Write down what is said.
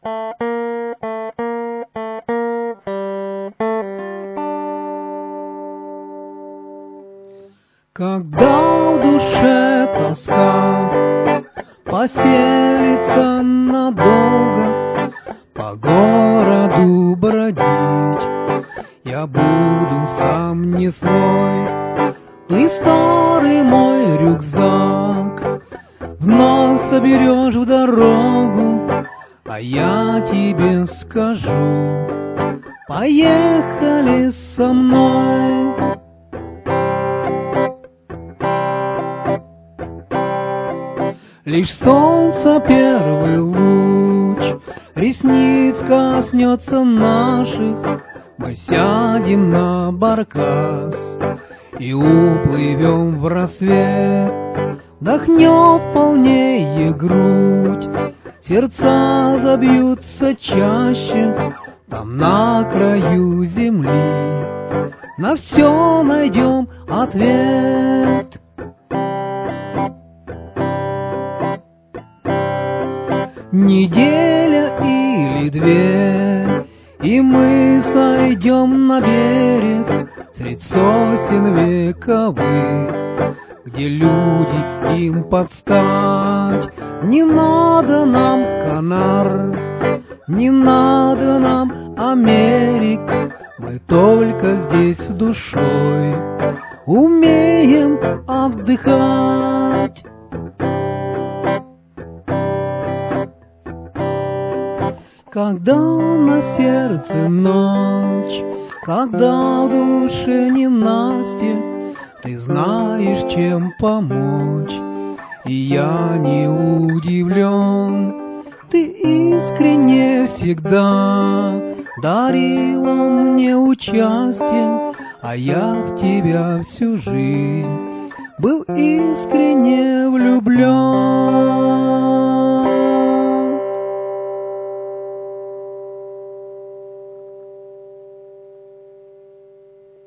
Когда в душе тоска поселится надолго, по городу бродить я буду сам не свой. Ты старый мой рюкзак вновь соберешь в дорогу, а я тебе скажу: поехали со мной. Лишь солнца первый луч ресниц коснется наших, мы сядем на баркас и уплывем в рассвет. Вдохнет полнее грудь, сердца забьются чаще, там на краю земли на все найдем ответ. Неделя или две, и мы сойдем на берег средь сосен вековых, где люди им подстать. Не надо нам Канар, не надо нам Америк, мы только здесь душой умеем отдыхать. Когда на сердце ночь, когда в душе ненастье, ты знаешь, чем помочь, и я не удивлен. Ты искренне всегда дарила мне участие, а я в тебя всю жизнь был искренне